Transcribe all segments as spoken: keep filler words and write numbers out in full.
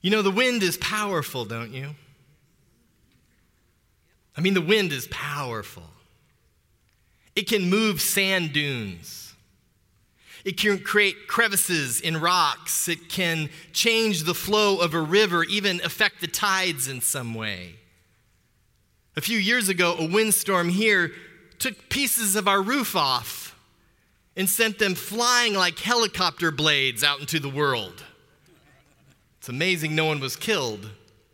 You know, the wind is powerful, don't you? I mean, the wind is powerful. It can move sand dunes. It can create crevices in rocks. It can change the flow of a river, even affect the tides in some way. A few years ago, a windstorm here took pieces of our roof off and sent them flying like helicopter blades out into the world. It's amazing no one was killed.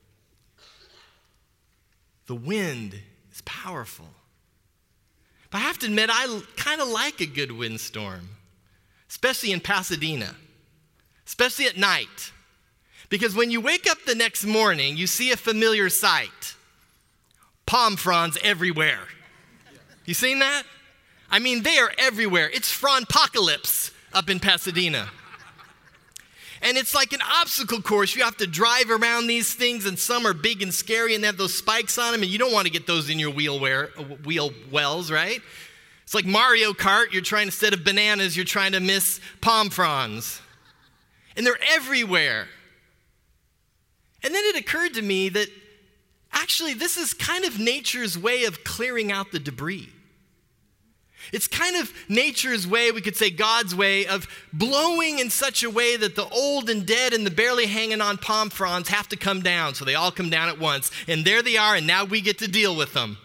The wind is powerful. But I have to admit, I kind of like a good windstorm, especially in Pasadena, especially at night. Because when you wake up the next morning, you see a familiar sight. Palm fronds everywhere. You seen that? I mean, they are everywhere. It's frondpocalypse up in Pasadena. And it's like an obstacle course. You have to drive around these things, and some are big and scary and they have those spikes on them, and you don't want to get those in your wheel, wear, wheel wells, right? It's like Mario Kart. You're trying, instead of bananas, you're trying to miss palm fronds. And they're everywhere. And then it occurred to me that actually this is kind of nature's way of clearing out the debris. It's kind of nature's way, we could say God's way, of blowing in such a way that the old and dead and the barely hanging on palm fronds have to come down. So they all come down at once. And there they are, and now we get to deal with them.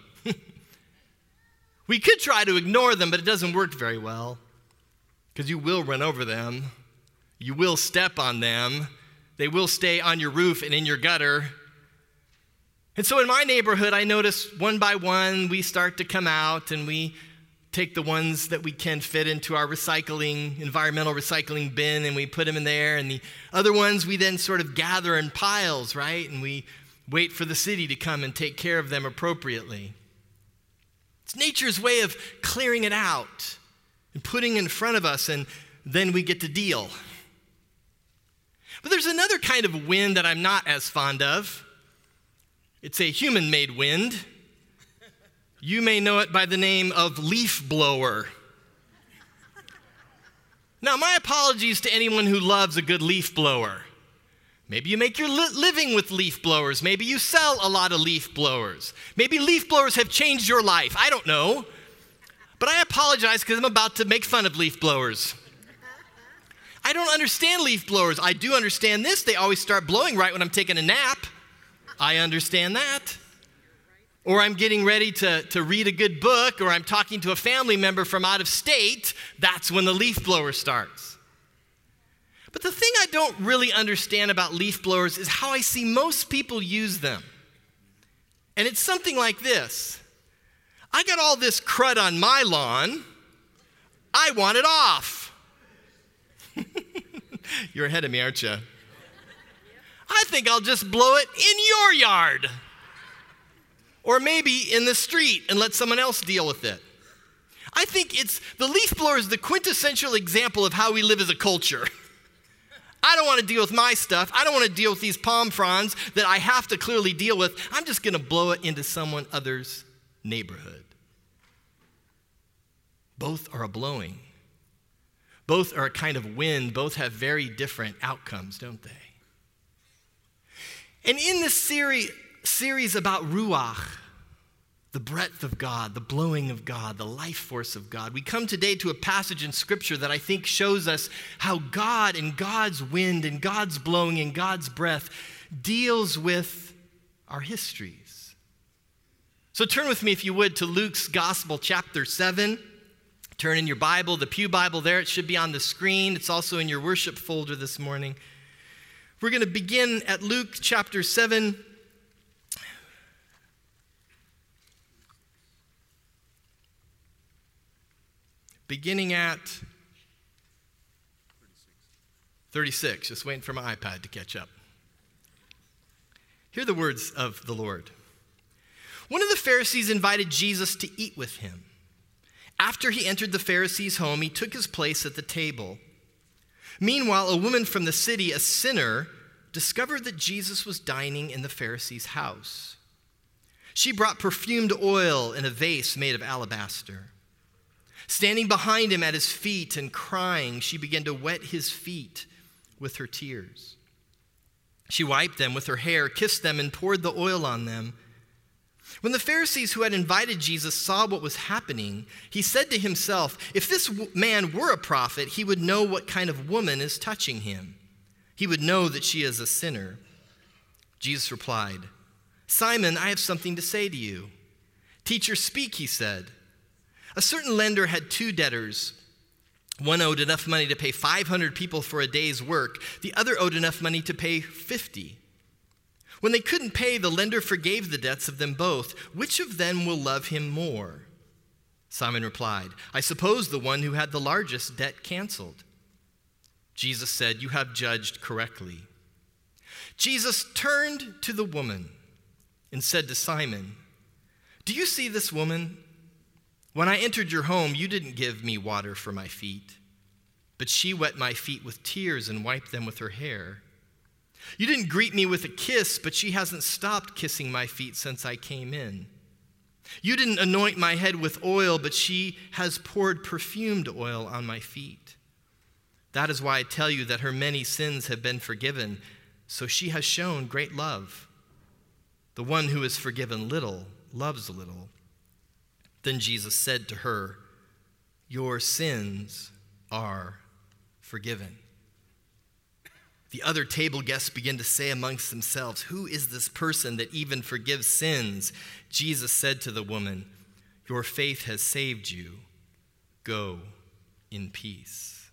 We could try to ignore them, but it doesn't work very well. Because you will run over them. You will step on them. They will stay on your roof and in your gutter. And so in my neighborhood, I notice one by one, we start to come out and we take the ones that we can fit into our recycling, environmental recycling bin, and we put them in there. And the other ones we then sort of gather in piles, right? And we wait for the city to come and take care of them appropriately. It's nature's way of clearing it out and putting in front of us, and then we get to deal. But there's another kind of wind that I'm not as fond of. It's a human-made wind. You may know it by the name of leaf blower. Now, my apologies to anyone who loves a good leaf blower. Maybe you make your li- living with leaf blowers. Maybe you sell a lot of leaf blowers. Maybe leaf blowers have changed your life. I don't know. But I apologize because I'm about to make fun of leaf blowers. I don't understand leaf blowers. I do understand this. They always start blowing right when I'm taking a nap. I understand that. Or I'm getting ready to, to read a good book, or I'm talking to a family member from out of state. That's when the leaf blower starts. But the thing I don't really understand about leaf blowers is how I see most people use them. And it's something like this. I got all this crud on my lawn. I want it off. You're ahead of me, aren't you? I think I'll just blow it in your yard. Or maybe in the street and let someone else deal with it. I think it's, the leaf blower is the quintessential example of how we live as a culture. I don't want to deal with my stuff. I don't want to deal with these palm fronds that I have to clearly deal with. I'm just going to blow it into someone other's neighborhood. Both are a blowing. Both are a kind of wind. Both have very different outcomes, don't they? And in this series, series about Ruach, the breath of God, the blowing of God, the life force of God, we come today to a passage in Scripture that I think shows us how God and God's wind and God's blowing and God's breath deals with our histories. So turn with me, if you would, to Luke's Gospel, chapter seven. Turn in your Bible, the Pew Bible there. It should be on the screen. It's also in your worship folder this morning. We're going to begin at Luke chapter seven. Beginning at thirty-six. Just waiting for my iPad to catch up. Hear the words of the Lord. One of the Pharisees invited Jesus to eat with him. After he entered the Pharisee's home, he took his place at the table. Meanwhile, a woman from the city, a sinner, discovered that Jesus was dining in the Pharisee's house. She brought perfumed oil in a vase made of alabaster. Standing behind him at his feet and crying, she began to wet his feet with her tears. She wiped them with her hair, kissed them, and poured the oil on them. When the Pharisees who had invited Jesus saw what was happening, he said to himself, "If this man were a prophet, he would know what kind of woman is touching him. He would know that she is a sinner." Jesus replied, "Simon, I have something to say to you." "Teacher, speak," he said. A certain lender had two debtors. One owed enough money to pay five hundred people for a day's work. The other owed enough money to pay fifty. When they couldn't pay, the lender forgave the debts of them both. Which of them will love him more? Simon replied, "I suppose the one who had the largest debt canceled." Jesus said, "You have judged correctly." Jesus turned to the woman and said to Simon, "Do you see this woman? When I entered your home, you didn't give me water for my feet, but she wet my feet with tears and wiped them with her hair. You didn't greet me with a kiss, but she hasn't stopped kissing my feet since I came in. You didn't anoint my head with oil, but she has poured perfumed oil on my feet. That is why I tell you that her many sins have been forgiven, so she has shown great love. The one who is forgiven little loves little." Then Jesus said to her, "Your sins are forgiven." The other table guests began to say amongst themselves, "Who is this person that even forgives sins?" Jesus said to the woman, "Your faith has saved you. Go in peace."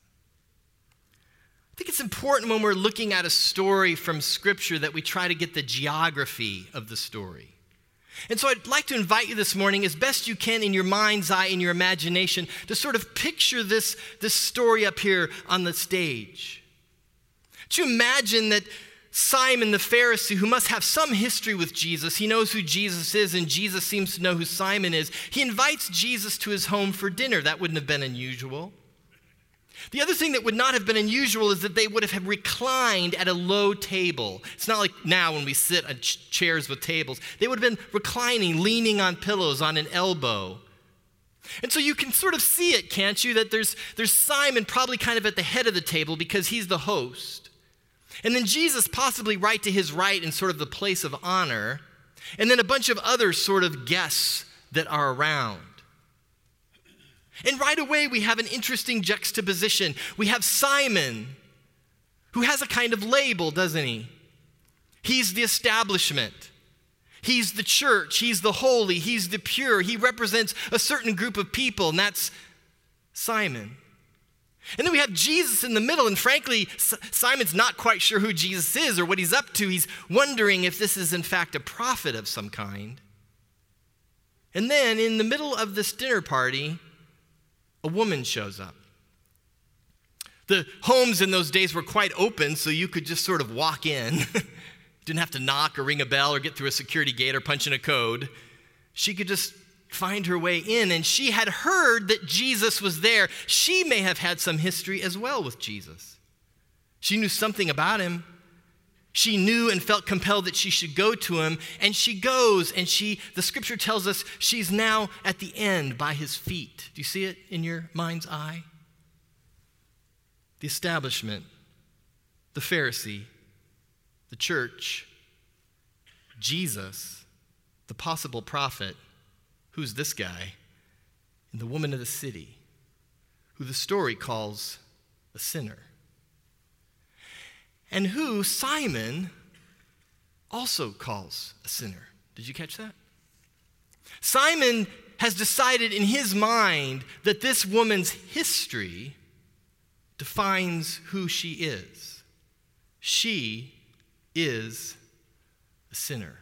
I think it's important when we're looking at a story from Scripture that we try to get the geography of the story. And so I'd like to invite you this morning, as best you can in your mind's eye, in your imagination, to sort of picture this, this story up here on the stage. Do you imagine that Simon the Pharisee, who must have some history with Jesus, he knows who Jesus is, and Jesus seems to know who Simon is, he invites Jesus to his home for dinner. That wouldn't have been unusual. The other thing that would not have been unusual is that they would have reclined at a low table. It's not like now when we sit on ch- chairs with tables. They would have been reclining, leaning on pillows on an elbow. And so you can sort of see it, can't you, that there's, there's Simon probably kind of at the head of the table because he's the host. And then Jesus possibly right to his right in sort of the place of honor. And then a bunch of other sort of guests that are around. And right away, we have an interesting juxtaposition. We have Simon, who has a kind of label, doesn't he? He's the establishment. He's the church. He's the holy. He's the pure. He represents a certain group of people, and that's Simon. And then we have Jesus in the middle, and frankly, Simon's not quite sure who Jesus is or what he's up to. He's wondering if this is, in fact, a prophet of some kind. And then, in the middle of this dinner party, a woman shows up. The homes in those days were quite open, so you could just sort of walk in. Didn't have to knock or ring a bell or get through a security gate or punch in a code. She could just find her way in, and she had heard that Jesus was there. She may have had some history as well with Jesus. She knew something about him. She knew and felt compelled that she should go to him, and she goes, and she, the scripture tells us she's now at the end by his feet. Do you see it in your mind's eye? The establishment, the Pharisee, the church, Jesus, the possible prophet, who's this guy, and the woman of the city, who the story calls a sinner. And who Simon also calls a sinner. Did you catch that? Simon has decided in his mind that this woman's history defines who she is. She is a sinner.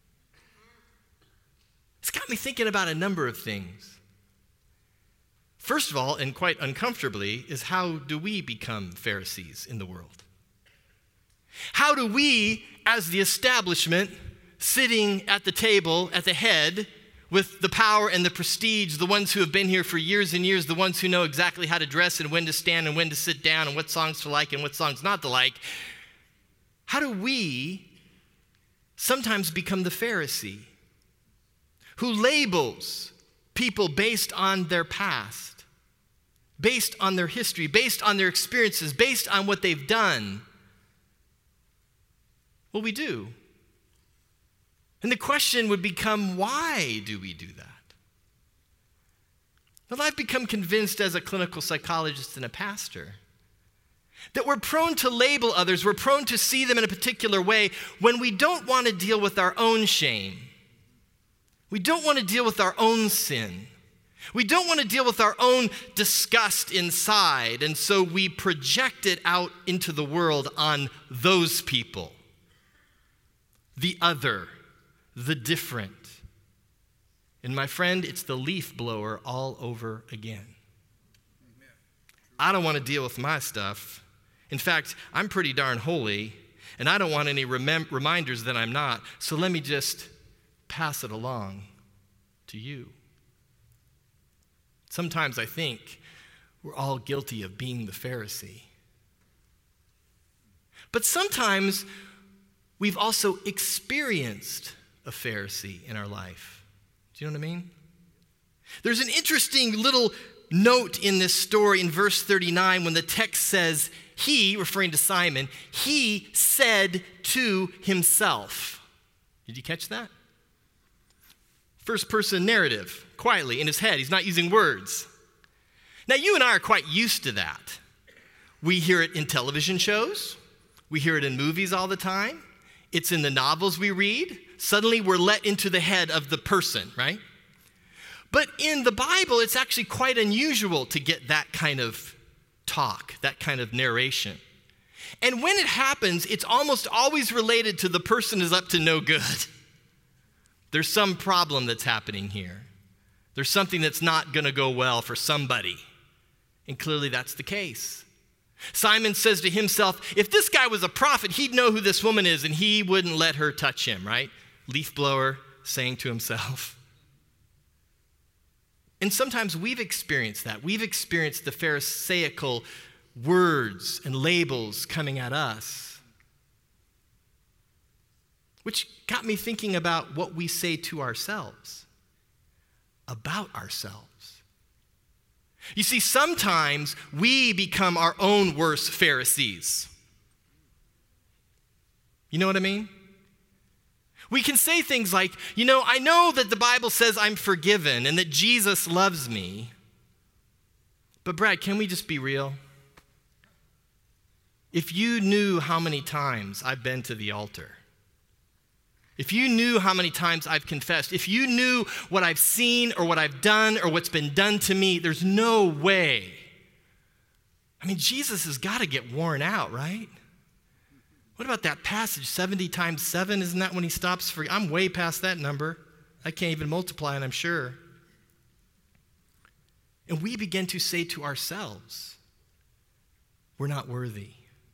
It's got me thinking about a number of things. First of all, and quite uncomfortably, is how do we become Pharisees in the world? How do we, as the establishment, sitting at the table, at the head, with the power and the prestige, the ones who have been here for years and years, the ones who know exactly how to dress and when to stand and when to sit down and what songs to like and what songs not to like, how do we sometimes become the Pharisee who labels people based on their past, based on their history, based on their experiences, based on what they've done? Well, we do. And the question would become, why do we do that? Well, I've become convinced as a clinical psychologist and a pastor that we're prone to label others, we're prone to see them in a particular way when we don't want to deal with our own shame. We don't want to deal with our own sin. We don't want to deal with our own disgust inside, and so we project it out into the world on those people, the other, the different. And my friend, it's the leaf blower all over again. I don't want to deal with my stuff. In fact, I'm pretty darn holy, and I don't want any remem- reminders that I'm not, so let me just pass it along to you. Sometimes I think we're all guilty of being the Pharisee. But sometimes we've also experienced a Pharisee in our life. Do you know what I mean? There's an interesting little note in this story in verse thirty-nine when the text says, he, referring to Simon, he said to himself. Did you catch that? First person narrative, quietly in his head. He's not using words. Now, you and I are quite used to that. We hear it in television shows. We hear it in movies all the time. It's in the novels we read. Suddenly, we're let into the head of the person, right? But in the Bible, it's actually quite unusual to get that kind of talk, that kind of narration. And when it happens, it's almost always related to the person is up to no good. There's some problem that's happening here. There's something that's not going to go well for somebody. And clearly that's the case. Simon says to himself, if this guy was a prophet, he'd know who this woman is and he wouldn't let her touch him, right? Leaf blower saying to himself. And sometimes we've experienced that. We've experienced the Pharisaical words and labels coming at us. Which got me thinking about what we say to ourselves, about ourselves. You see, sometimes we become our own worst Pharisees. You know what I mean? We can say things like, you know, I know that the Bible says I'm forgiven and that Jesus loves me. But Brad, can we just be real? If you knew how many times I've been to the altar, if you knew how many times I've confessed, if you knew what I've seen or what I've done or what's been done to me, there's no way. I mean, Jesus has got to get worn out, right? What about that passage, seventy times seven? Isn't that when he stops for, I'm way past that number. I can't even multiply it, I'm sure. And we begin to say to ourselves, we're not worthy.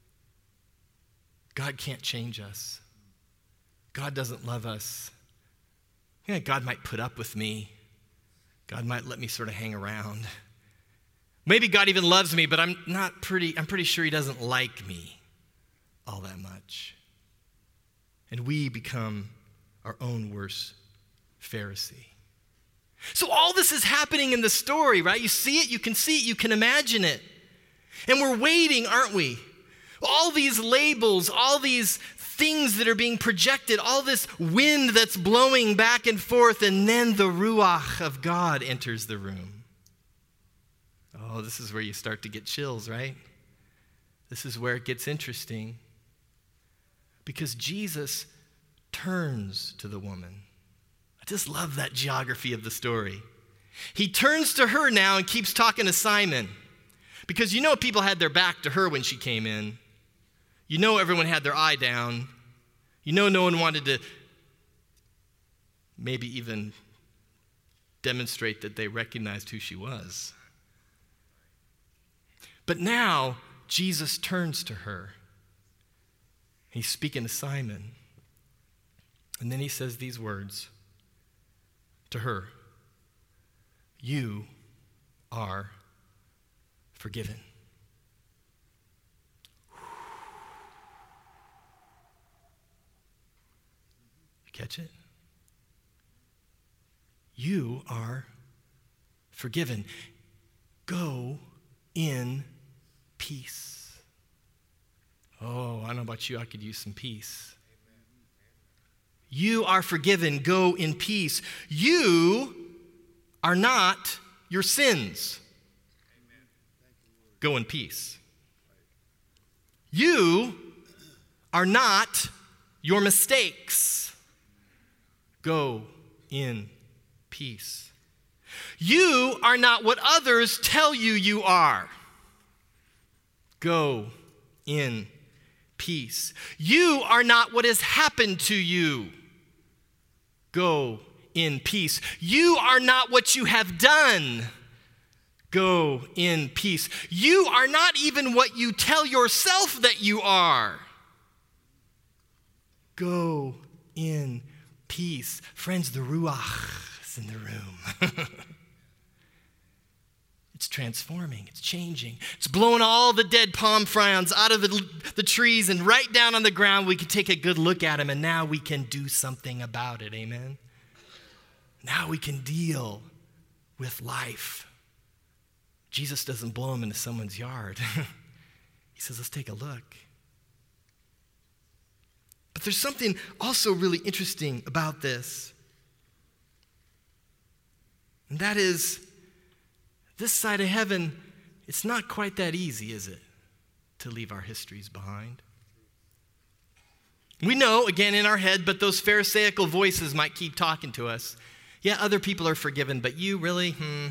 God can't change us. God doesn't love us. Yeah, God might put up with me. God might let me sort of hang around. Maybe God even loves me, but I'm not pretty, I'm pretty sure he doesn't like me all that much. And we become our own worst Pharisee. So all this is happening in the story, right? You see it, you can see it, you can imagine it. And we're waiting, aren't we? All these labels, all these things that are being projected, all this wind that's blowing back and forth, and then the Ruach of God enters the room. Oh, this is where you start to get chills, right? This is where it gets interesting. Because Jesus turns to the woman. I just love that geography of the story. He turns to her now and keeps talking to Simon. Because you know people had their back to her when she came in. You know everyone had their eye down. You know no one wanted to maybe even demonstrate that they recognized who she was. But now Jesus turns to her. He's speaking to Simon. And then he says these words to her. You are forgiven. You catch it? You are forgiven. Go in peace. Oh, I don't know about you, I could use some peace. Amen. You are forgiven. Go in peace. You are not your sins. Go in peace. You are not your mistakes. Go in peace. You are not what others tell you you are. Go in peace. You are not what has happened to you. Go in peace. You are not what you have done. Go in peace. You are not even what you tell yourself that you are. Go in peace. Friends, the Ruach is in the room. It's transforming. It's changing. It's blowing all the dead palm fronds out of the, the trees and right down on the ground. We can take a good look at them, and now we can do something about it. Amen? Now we can deal with life. Jesus doesn't blow them into someone's yard. He says, let's take a look. But there's something also really interesting about this. And that is, this side of heaven, it's not quite that easy, is it, to leave our histories behind? We know, again, in our head, but those Pharisaical voices might keep talking to us. Yeah, other people are forgiven, but you really, hmm.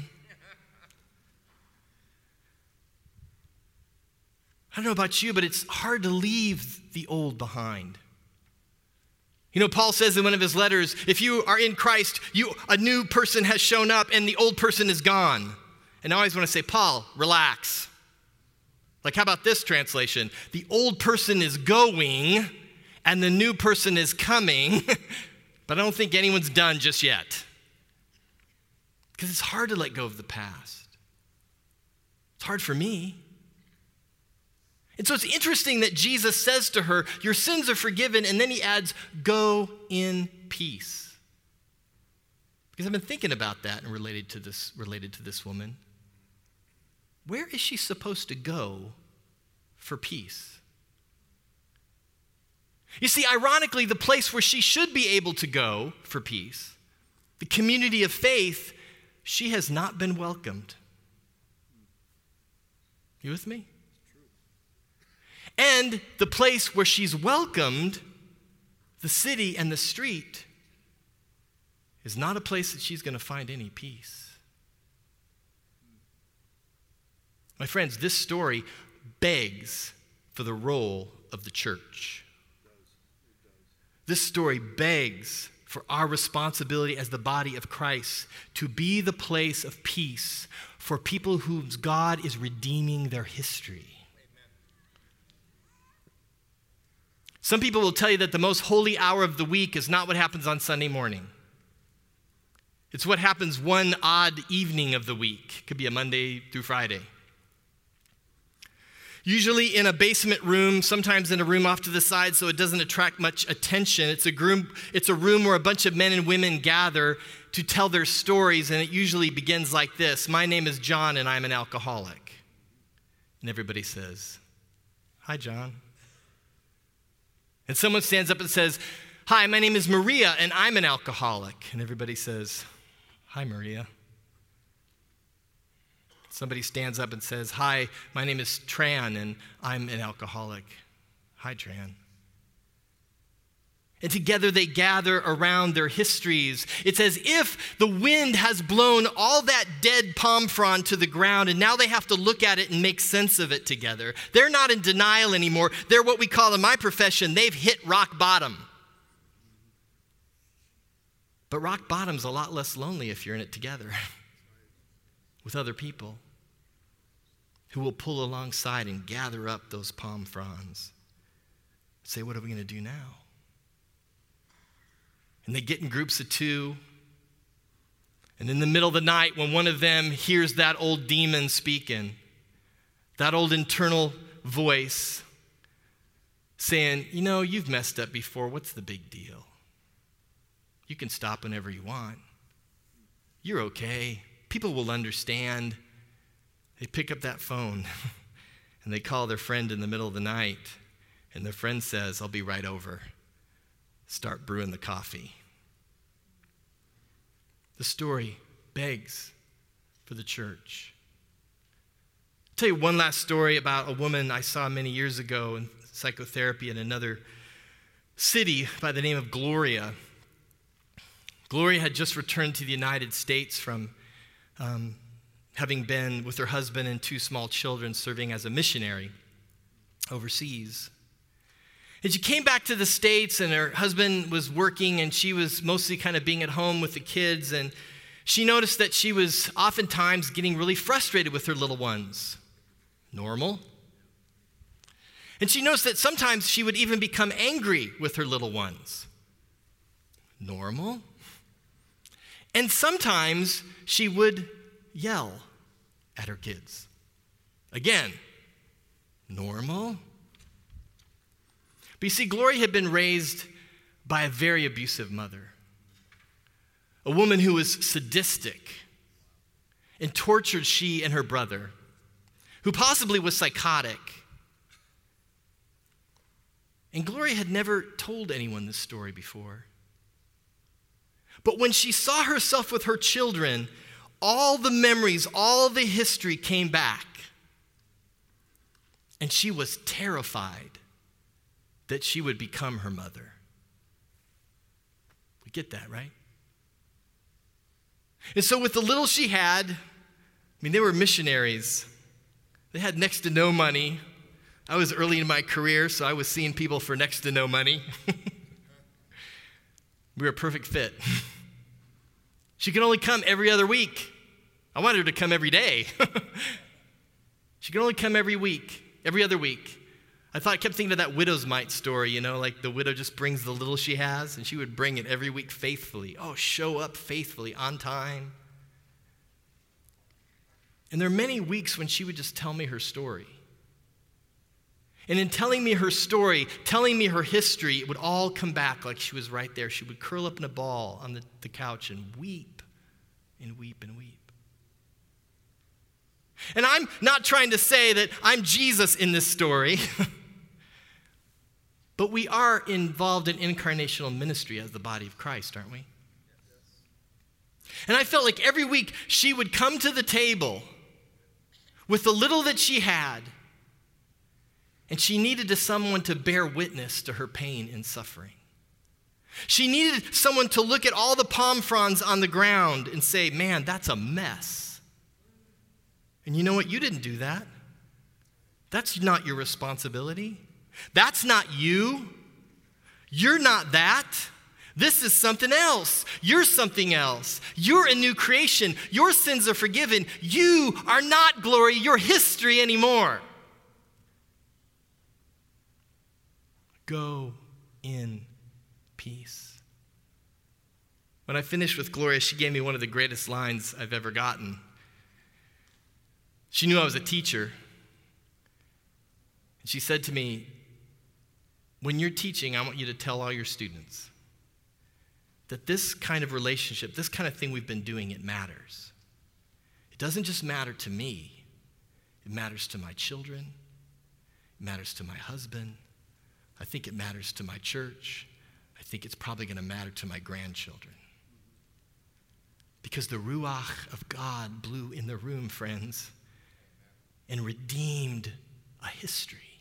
I don't know about you, but it's hard to leave the old behind. You know, Paul says in one of his letters, if you are in Christ, you a new person has shown up and the old person is gone. And I always want to say, Paul, relax. Like, how about this translation? The old person is going and the new person is coming, but I don't think anyone's done just yet. Because it's hard to let go of the past. It's hard for me. And so it's interesting that Jesus says to her, your sins are forgiven, and then he adds, go in peace. Because I've been thinking about that and related to this, related to this woman. Where is she supposed to go for peace? You see, ironically, the place where she should be able to go for peace, the community of faith, she has not been welcomed. You with me? And the place where she's welcomed, the city and the street, is not a place that she's going to find any peace. My friends, this story begs for the role of the church. This story begs for our responsibility as the body of Christ to be the place of peace for people whose God is redeeming their history. Some people will tell you that the most holy hour of the week is not what happens on Sunday morning. It's what happens one odd evening of the week. It could be a Monday through Friday. Usually in a basement room, sometimes in a room off to the side so it doesn't attract much attention. It's a room, it's a room where a bunch of men and women gather to tell their stories, and it usually begins like this. My name is John, and I'm an alcoholic. And everybody says, hi, John. And someone stands up and says, hi, my name is Maria, and I'm an alcoholic. And everybody says, hi, Maria. Somebody stands up and says, hi, my name is Tran, and I'm an alcoholic. Hi, Tran. And together they gather around their histories. It's as if the wind has blown all that dead palm frond to the ground, and now they have to look at it and make sense of it together. They're not in denial anymore. They're what we call in my profession, they've hit rock bottom. But rock bottom's a lot less lonely if you're in it together with other people who will pull alongside and gather up those palm fronds. Say, what are we going to do now? And they get in groups of two. And in the middle of the night, when one of them hears that old demon speaking, that old internal voice saying, you know, you've messed up before. What's the big deal? You can stop whenever you want. You're okay. People will understand. They pick up that phone and they call their friend in the middle of the night. And their friend says, I'll be right over. start brewing the coffee. The story begs for the church. I'll tell you one last story about a woman I saw many years ago in psychotherapy in another city by the name of Gloria. Gloria had just returned to the United States from um, having been with her husband and two small children serving as a missionary overseas. And she came back to the States, and her husband was working, and she was mostly kind of being at home with the kids, and she noticed that she was oftentimes getting really frustrated with her little ones. Normal. And she noticed that sometimes she would even become angry with her little ones. Normal. And sometimes she would yell at her kids. Again, normal. But you see, Gloria had been raised by a very abusive mother, a woman who was sadistic and tortured she and her brother, who possibly was psychotic. And Gloria had never told anyone this story before. But when she saw herself with her children, all the memories, all the history came back. And she was terrified that she would become her mother. We get that, right? And so with the little she had, I mean, they were missionaries. They had next to no money. I was early in my career, so I was seeing people for next to no money. We were a perfect fit. She could only come every other week. I wanted her to come every day. She could only come every week, every other week. I thought I kept thinking of that widow's mite story, you know, like the widow just brings the little she has, and she would bring it every week faithfully. Oh, show up faithfully, on time. And there are many weeks when she would just tell me her story. And in telling me her story, telling me her history, it would all come back like she was right there. She would curl up in a ball on the, the couch and weep and weep and weep. And I'm not trying to say that I'm Jesus in this story, but we are involved in incarnational ministry as the body of Christ, aren't we? And I felt like every week she would come to the table with the little that she had, and she needed to someone to bear witness to her pain and suffering. She needed someone to look at all the palm fronds on the ground and say, man, that's a mess. And you know what? You didn't do that. That's not your responsibility. That's not you. You're not that. This is something else. You're something else. You're a new creation. Your sins are forgiven. You are not glory. You're history anymore. Go in peace. When I finished with Gloria, she gave me one of the greatest lines I've ever gotten. She knew I was a teacher. And she said to me, when you're teaching, I want you to tell all your students that this kind of relationship, this kind of thing we've been doing, it matters. It doesn't just matter to me. It matters to my children. It matters to my husband. I think it matters to my church. I think it's probably going to matter to my grandchildren. Because the Ruach of God blew in the room, friends, and redeemed a history.